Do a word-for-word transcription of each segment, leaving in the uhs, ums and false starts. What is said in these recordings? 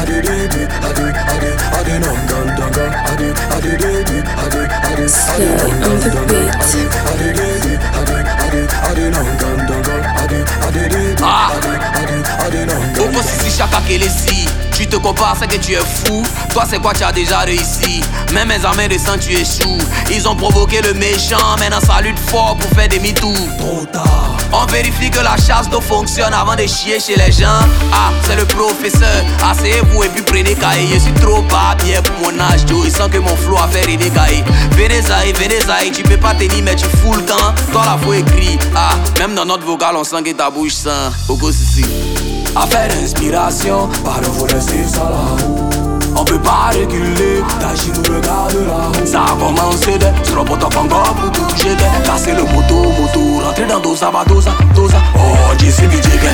Ah, au poste ici, chacun qui est ici. Tu te compares, c'est que tu es fou. Toi, c'est quoi, tu as déjà réussi. Même mes amis de sang, tu échoues. Ils ont provoqué le méchant, maintenant salutent fort pour faire demi-tour. Trop tard. On vérifie que la chasse d'eau fonctionne avant de chier chez les gens. Ah, c'est le professeur. Asseyez-vous et puis prenez cahier. Je suis trop pas bien pour mon âge, Joe. Ils sentent que mon flow a fait des cahiers. Venez Zahir, venez Zahir. Tu peux pas tenir, mais tu fous le camp. Toi, la faut écrit. Ah, même dans notre vocal, on sent que ta bouche sent. Beaucoup ici. Affaire d'inspiration, pas de vous laisser ça là-haut. On peut pas reculer, t'agis nous regarde là-haut. Ça a commencé de se reporter encore pour bouger. Casser le moto, moto, rentrer dans dosa, ba dosa, dosa. Oh, J C B J K.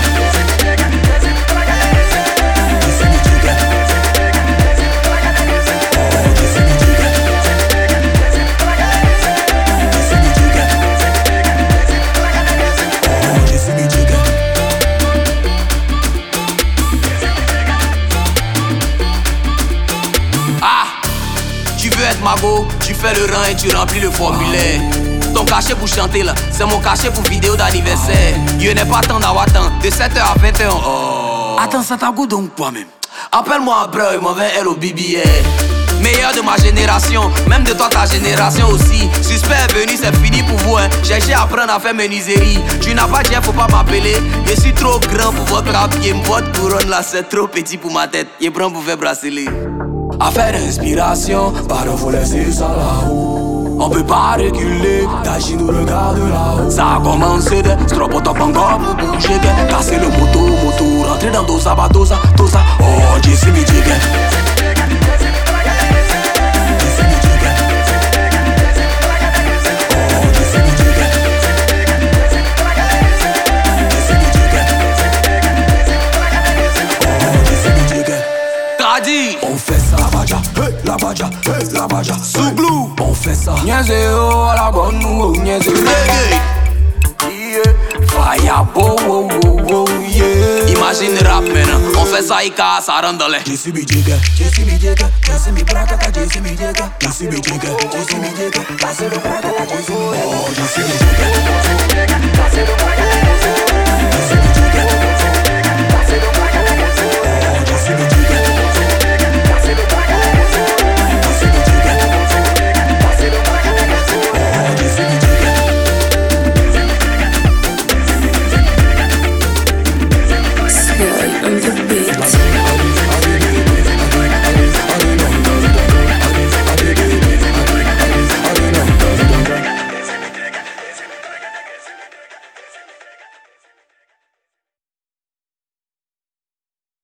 Mago, tu fais le rang et tu remplis le formulaire. Ton cachet pour chanter là, c'est mon cachet pour vidéo d'anniversaire. Il n'est pas temps d'avoir temps, de sept heures à vingt heures. Oh. Attends, ça t'a goût donc toi-même. Appelle-moi après, il m'envoie L O B B A. Meilleur de ma génération, même de toi ta génération aussi. Suspect est venu, c'est fini pour vous hein. Cherchez à apprendre à faire menuiserie. Tu n'as pas dit, faut pas m'appeler. Je suis trop grand pour votre rap game. Votre couronne là, c'est trop petit pour ma tête. Il est prêt pour faire bracelet. Affaire d'inspiration, pas de vous laisser ça là-haut. On peut pas reculer, t'agis nous regarde là-haut. Ça a commencé de se trop top encore pour bouger. Casser le moto, moto, rentrer dans dosa, ba dosa, dosa. Oh, J C B J K. On fait ça, la baja, hey, la baja, hey, la baja. Souglou, on fait ça. Niaiseo à la bonne ou niaiseo. Reggae, yeah. Fire, oh, oh, oh, oh, yeah. Imagine le rap maintenant, on fait ça, Ika, ça rentre dans les. J C B J K, J C B J K, J C B Brakata, J C B J K, J C B J K, J C B J K, J C B Brakata, J C B J K, oh, J C B J K, J C B J K, J C B J K.